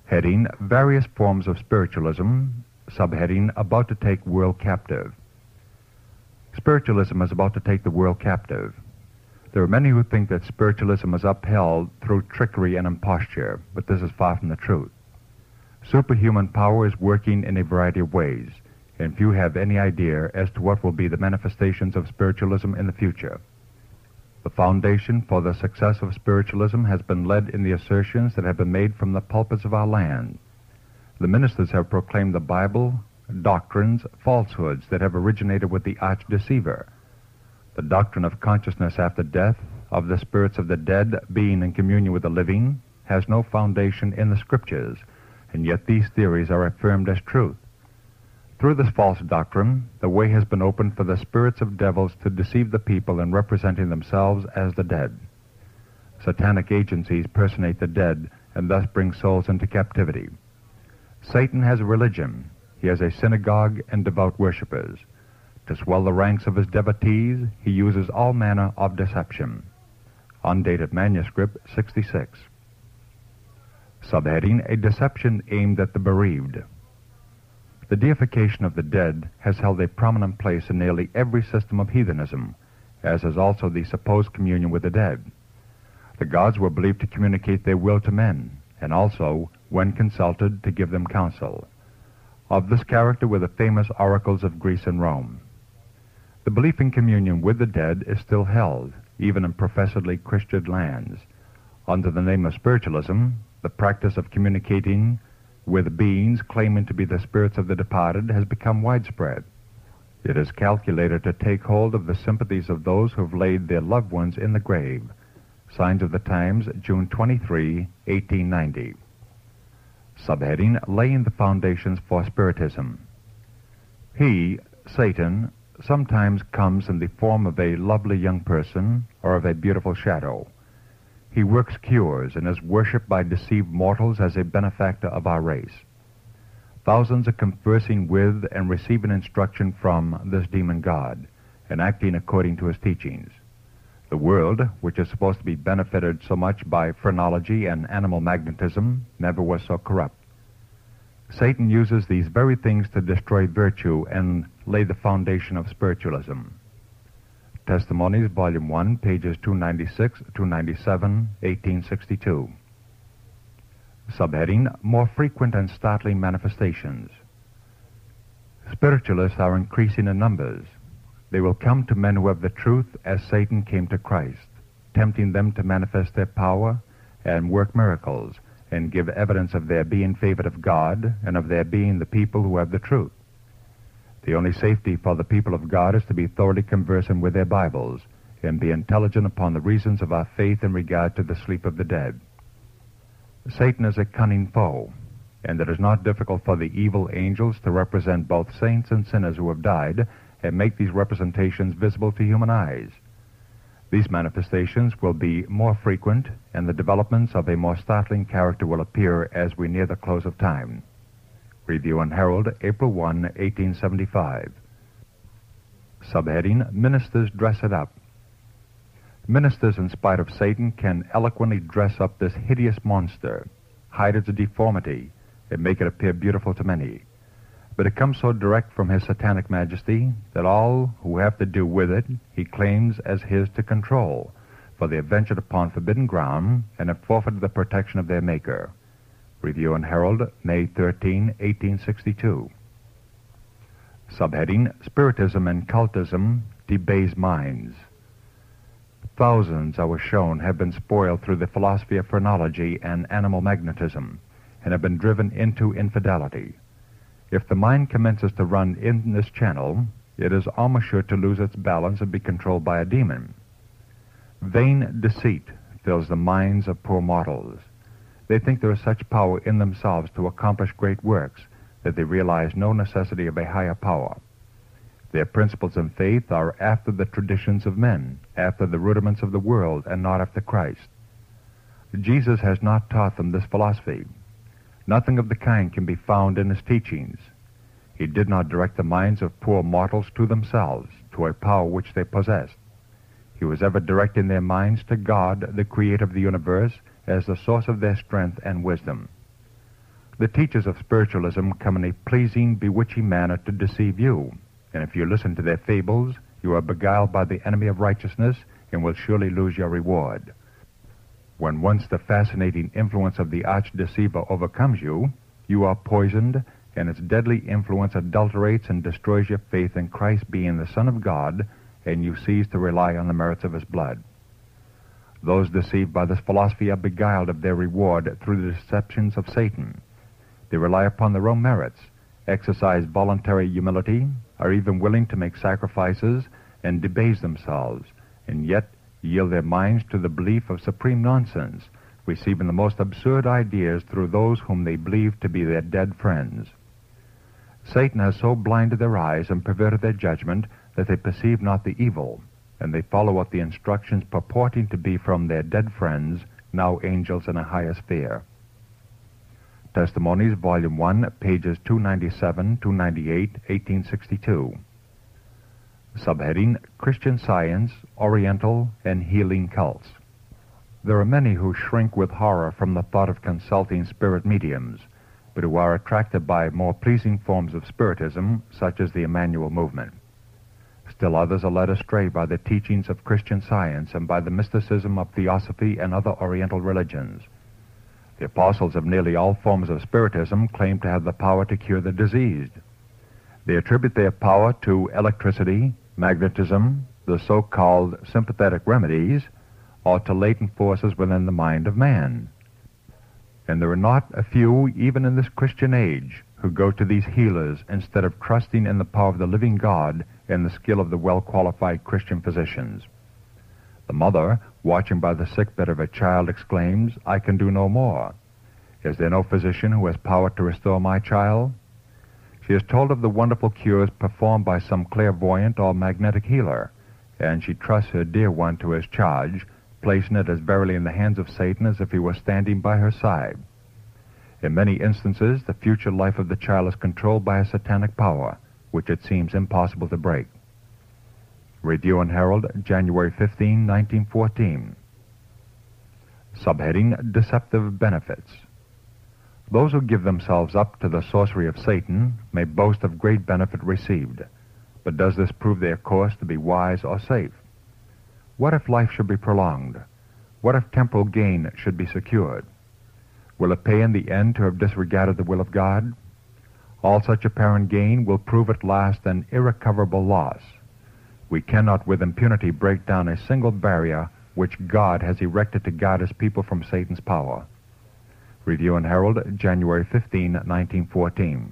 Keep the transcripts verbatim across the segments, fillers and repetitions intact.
Heading, Various Forms of Spiritualism. Subheading, About to Take World Captive. Spiritualism is about to take the world captive. There are many who think that spiritualism is upheld through trickery and imposture, but this is far from the truth. Superhuman power is working in a variety of ways, and few have any idea as to what will be the manifestations of spiritualism in the future. The foundation for the success of spiritualism has been led in the assertions that have been made from the pulpits of our land. The ministers have proclaimed the Bible, doctrines, falsehoods that have originated with the arch-deceiver. The doctrine of consciousness after death, of the spirits of the dead being in communion with the living, has no foundation in the Scriptures, and yet these theories are affirmed as truth. Through this false doctrine, the way has been opened for the spirits of devils to deceive the people in representing themselves as the dead. Satanic agencies personate the dead and thus bring souls into captivity. Satan has a religion. He has a synagogue and devout worshippers. To swell the ranks of his devotees, he uses all manner of deception. Undated manuscript sixty-six. Subheading, A Deception Aimed at the Bereaved. The deification of the dead has held a prominent place in nearly every system of heathenism, as has also the supposed communion with the dead. The gods were believed to communicate their will to men, and also, when consulted, to give them counsel. Of this character were the famous oracles of Greece and Rome. The belief in communion with the dead is still held, even in professedly Christian lands. Under the name of spiritualism, the practice of communicating with beings claiming to be the spirits of the departed has become widespread. It is calculated to take hold of the sympathies of those who have laid their loved ones in the grave. Signs of the Times, June twenty-third, eighteen ninety. Subheading, Laying the Foundations for Spiritism. He, Satan, sometimes comes in the form of a lovely young person or of a beautiful shadow. He works cures and is worshipped by deceived mortals as a benefactor of our race. Thousands are conversing with and receiving instruction from this demon god and acting according to his teachings. The world, which is supposed to be benefited so much by phrenology and animal magnetism, never was so corrupt. Satan uses these very things to destroy virtue and lay the foundation of spiritualism. Testimonies, Volume one, pages two ninety-six, two ninety-seven, eighteen sixty-two. Subheading, More Frequent and Startling Manifestations. Spiritualists are increasing in numbers. They will come to men who have the truth as Satan came to Christ, tempting them to manifest their power and work miracles and give evidence of their being favored of God and of their being the people who have the truth. The only safety for the people of God is to be thoroughly conversant with their Bibles and be intelligent upon the reasons of our faith in regard to the sleep of the dead. Satan is a cunning foe, and it is not difficult for the evil angels to represent both saints and sinners who have died and make these representations visible to human eyes. These manifestations will be more frequent, and the developments of a more startling character will appear as we near the close of time. Review and Herald, April first, eighteen seventy-five. Subheading, Ministers Dress It Up. Ministers, in spite of Satan, can eloquently dress up this hideous monster, hide its deformity, and make it appear beautiful to many. But it comes so direct from his satanic majesty that all who have to do with it he claims as his to control, for they have ventured upon forbidden ground and have forfeited the protection of their Maker. Review and Herald, May thirteenth, eighteen sixty-two. Subheading, Spiritism and Cultism Debase Minds. Thousands, I was shown, have been spoiled through the philosophy of phrenology and animal magnetism, and have been driven into infidelity. If the mind commences to run in this channel, it is almost sure to lose its balance and be controlled by a demon. Vain deceit fills the minds of poor mortals. They think there is such power in themselves to accomplish great works that they realize no necessity of a higher power. Their principles and faith are after the traditions of men, after the rudiments of the world, and not after Christ. Jesus has not taught them this philosophy. Nothing of the kind can be found in his teachings. He did not direct the minds of poor mortals to themselves, to a power which they possessed. He was ever directing their minds to God, the Creator of the universe, as the source of their strength and wisdom. The teachers of spiritualism come in a pleasing, bewitching manner to deceive you, and if you listen to their fables, you are beguiled by the enemy of righteousness and will surely lose your reward. When once the fascinating influence of the arch-deceiver overcomes you, you are poisoned, and its deadly influence adulterates and destroys your faith in Christ being the Son of God, and you cease to rely on the merits of his blood. Those deceived by this philosophy are beguiled of their reward through the deceptions of Satan. They rely upon their own merits, exercise voluntary humility, are even willing to make sacrifices and debase themselves, and yet yield their minds to the belief of supreme nonsense, receiving the most absurd ideas through those whom they believe to be their dead friends. Satan has so blinded their eyes and perverted their judgment that they perceive not the evil, and they follow up the instructions purporting to be from their dead friends, now angels in a higher sphere. Testimonies, Volume one, pages two ninety-seven, two ninety-eight, eighteen sixty-two. Subheading, Christian Science, Oriental, and Healing Cults. There are many who shrink with horror from the thought of consulting spirit mediums, but who are attracted by more pleasing forms of spiritism, such as the Emmanuel movement. Still others are led astray by the teachings of Christian Science and by the mysticism of Theosophy and other Oriental religions. The apostles of nearly all forms of spiritism claim to have the power to cure the diseased. They attribute their power to electricity, magnetism, the so-called sympathetic remedies, or to latent forces within the mind of man. And there are not a few, even in this Christian age, who go to these healers instead of trusting in the power of the living God and the skill of the well-qualified Christian physicians. The mother, watching by the sickbed of her child, exclaims, "I can do no more. Is there no physician who has power to restore my child?" She is told of the wonderful cures performed by some clairvoyant or magnetic healer, and she trusts her dear one to his charge, placing it as verily in the hands of Satan as if he were standing by her side. In many instances, the future life of the child is controlled by a satanic power, which it seems impossible to break. Review and Herald, January fifteenth, nineteen fourteen. Subheading, Deceptive Benefits. Those who give themselves up to the sorcery of Satan may boast of great benefit received, but does this prove their course to be wise or safe? What if life should be prolonged? What if temporal gain should be secured? Will it pay in the end to have disregarded the will of God? All such apparent gain will prove at last an irrecoverable loss. We cannot with impunity break down a single barrier which God has erected to guard his people from Satan's power. Review and Herald, January fifteenth, nineteen fourteen.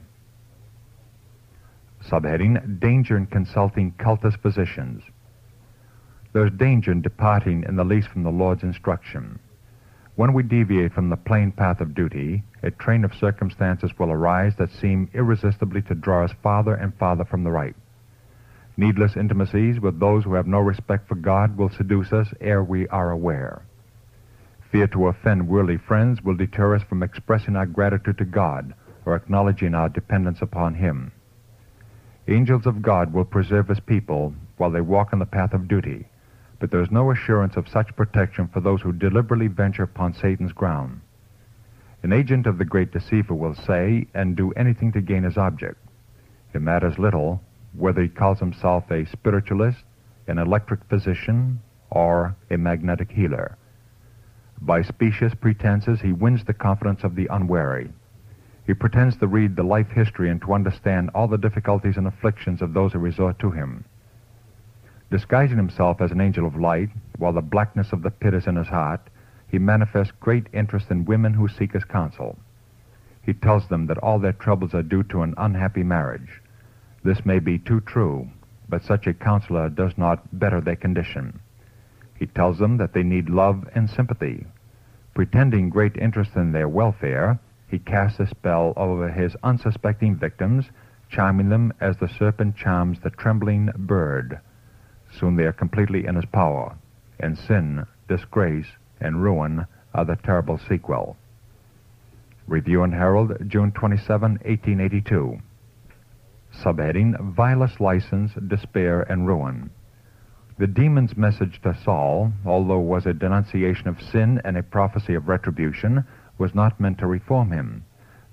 Subheading, Danger in Consulting Cultist Physicians. There is danger in departing in the least from the Lord's instruction. When we deviate from the plain path of duty, a train of circumstances will arise that seem irresistibly to draw us farther and farther from the right. Needless intimacies with those who have no respect for God will seduce us ere we are aware. Fear to offend worldly friends will deter us from expressing our gratitude to God or acknowledging our dependence upon him. Angels of God will preserve his people while they walk on the path of duty, but there is no assurance of such protection for those who deliberately venture upon Satan's ground. An agent of the great deceiver will say and do anything to gain his object. It matters little whether he calls himself a spiritualist, an electric physician, or a magnetic healer. By specious pretenses, he wins the confidence of the unwary. He pretends to read the life history and to understand all the difficulties and afflictions of those who resort to him. Disguising himself as an angel of light, while the blackness of the pit is in his heart, he manifests great interest in women who seek his counsel. He tells them that all their troubles are due to an unhappy marriage. This may be too true, but such a counselor does not better their condition. He tells them that they need love and sympathy. Pretending great interest in their welfare, he casts a spell over his unsuspecting victims, charming them as the serpent charms the trembling bird. Soon they are completely in his power, and sin, disgrace, and ruin are the terrible sequel. Review and Herald, June twenty-seventh, eighteen eighty-two. Subheading, Vilest License, Despair, and Ruin. The demon's message to Saul, although it was a denunciation of sin and a prophecy of retribution, was not meant to reform him,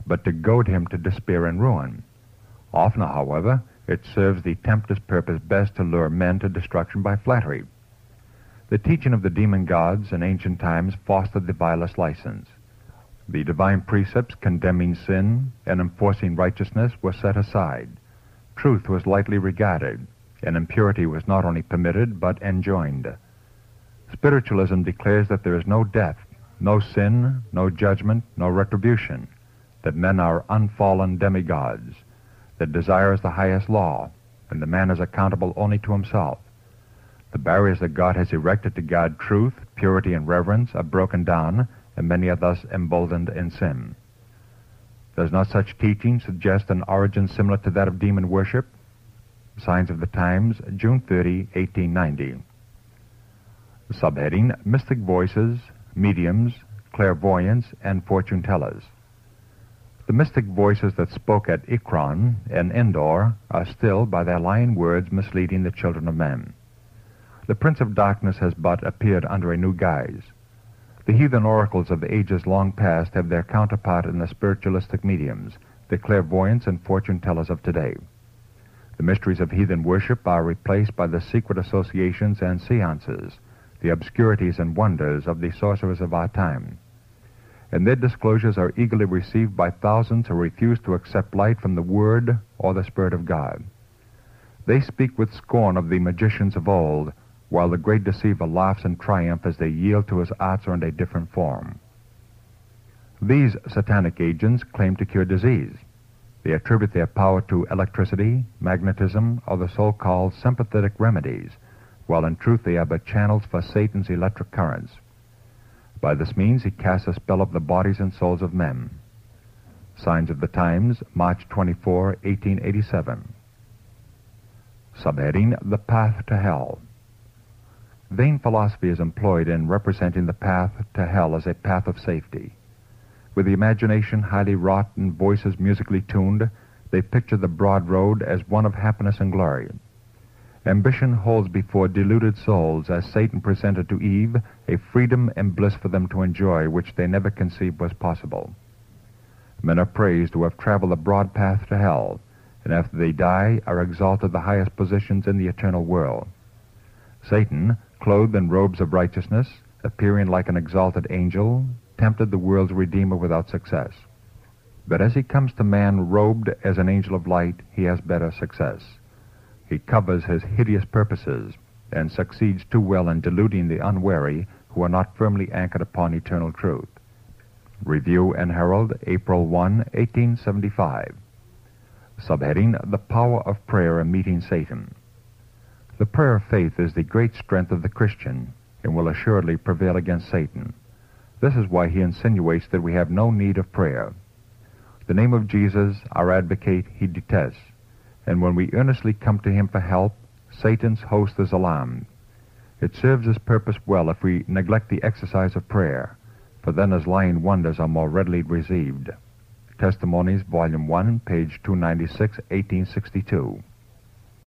but to goad him to despair and ruin. Often, however, it serves the tempter's purpose best to lure men to destruction by flattery. The teaching of the demon gods in ancient times fostered the vilest license. The divine precepts condemning sin and enforcing righteousness were set aside. Truth was lightly regarded, and impurity was not only permitted but enjoined. Spiritualism declares that there is no death, no sin, no judgment, no retribution, that men are unfallen demigods, that desire is the highest law, and the man is accountable only to himself. The barriers that God has erected to guard truth, purity, and reverence are broken down, and many are thus emboldened in sin. Does not such teaching suggest an origin similar to that of demon worship? Signs of the Times, June thirtieth, eighteen ninety. Subheading, Mystic Voices, Mediums, Clairvoyants, and Fortune Tellers. The mystic voices that spoke at Ekron and Endor are still, by their lying words, misleading the children of men. The Prince of Darkness has but appeared under a new guise. The heathen oracles of the ages long past have their counterpart in the spiritualistic mediums, the clairvoyants and fortune tellers of today. The mysteries of heathen worship are replaced by the secret associations and seances, the obscurities and wonders of the sorcerers of our time. And their disclosures are eagerly received by thousands who refuse to accept light from the Word or the Spirit of God. They speak with scorn of the magicians of old, while the great deceiver laughs in triumph as they yield to his arts under a different form. These satanic agents claim to cure disease. They attribute their power to electricity, magnetism, or the so-called sympathetic remedies, while in truth they are but channels for Satan's electric currents. By this means he casts a spell of the bodies and souls of men. Signs of the Times, March twenty-fourth, eighteen eighty-seven. Subheading, The Path to Hell. Vain philosophy is employed in representing the path to hell as a path of safety. With the imagination highly wrought and voices musically tuned, they picture the broad road as one of happiness and glory. Ambition holds before deluded souls, as Satan presented to Eve, a freedom and bliss for them to enjoy which they never conceived was possible. Men are praised who have traveled the broad path to hell, and after they die are exalted to the highest positions in the eternal world. Satan, clothed in robes of righteousness, appearing like an exalted angel, tempted the world's Redeemer without success. But as he comes to man robed as an angel of light, he has better success. He covers his hideous purposes and succeeds too well in deluding the unwary who are not firmly anchored upon eternal truth. Review and Herald, April first, eighteen seventy-five. Subheading, The Power of Prayer in Meeting Satan. The prayer of faith is the great strength of the Christian and will assuredly prevail against Satan. This is why he insinuates that we have no need of prayer. The name of Jesus, our advocate, he detests, and when we earnestly come to him for help, Satan's host is alarmed. It serves his purpose well if we neglect the exercise of prayer, for then his lying wonders are more readily received. Testimonies, Volume one, page two ninety-six, eighteen sixty-two.